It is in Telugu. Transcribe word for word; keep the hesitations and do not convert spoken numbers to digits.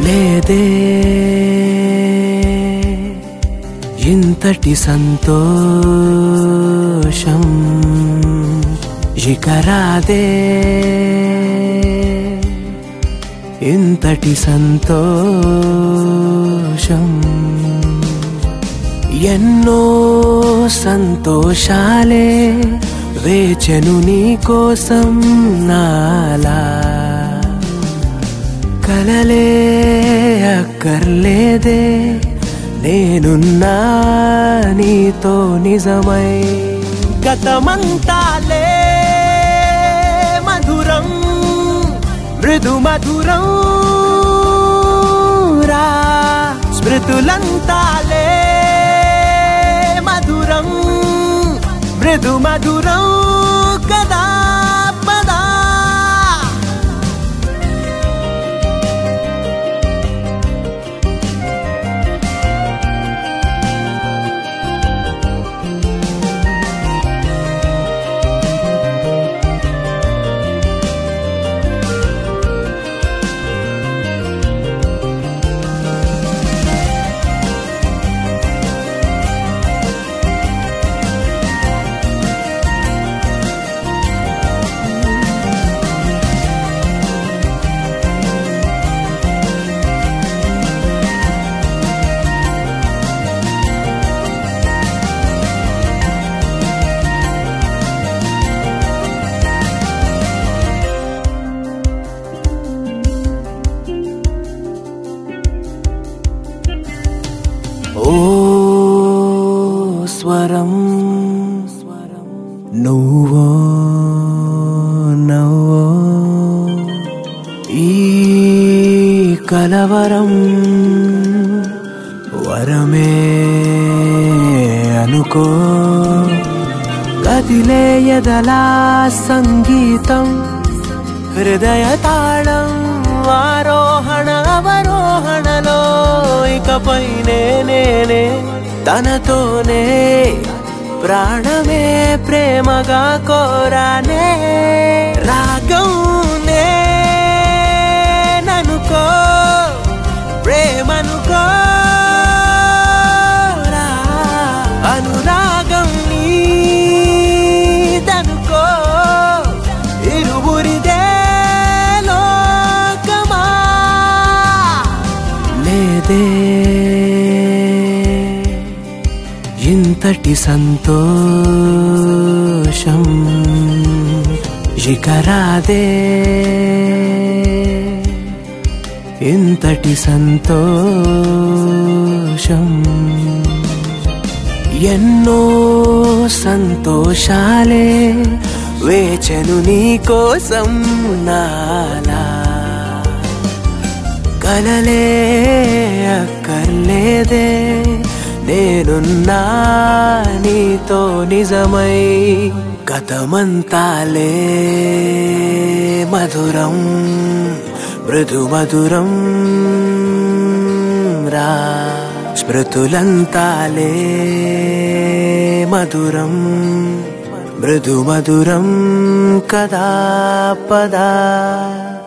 లేదే ఇంతటి సంతోషం ఇక రాదే ఇంతటి సంతోషం ఎన్నో సంతోషాలే వేచెను నీ కోసం నాలా కలలే అక్కర్లేదే నేనున్నా నీతో నిజమై గతమంతాలే మధురం మృదు మధురం రా స్మృతులంతాలే మధురం మృదు మధురం కదా పదా ఓ స్వరం నువ్వో నవ్వో ఈ కలవరం వరమే అనుకో కదిలే ఎదలా సంగీతం హృదయ తాళం ఆరోహణ అవరోహణలో ఇకపై నేనే తనతోనే ప్రాణమే ప్రేమగా కోరానే రాగం నేననుకో ప్రేమనుకో అనురాగం నీదనుకో ఇరువురిదే లోకమా లేదే ఇంతటి సంతోషం ఇక రాదే ఇంతటి సంతోషం ఎన్నో సంతోషాలే వేచెను నీ కోసం నాలా కలలే అక్కర్లేదే నేనున్నా నీతో నిజమై గతమంతాలే మధురం మృదు మధురం రా స్మృతులంతాలే మధురం మృదు మధురం కదా పదా